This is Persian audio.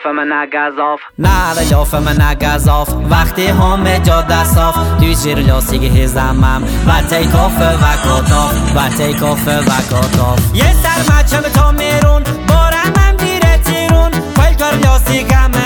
من gazaf. Nära jag för mig nagazaf. وقتی همه جاده صاف توی زیر لاستیک هزمم و تیک آف و کاتاف و تیک آف و کاتاف یه سر مچم تا میرون بارم هم دیره تیرون کل کار لاستیکم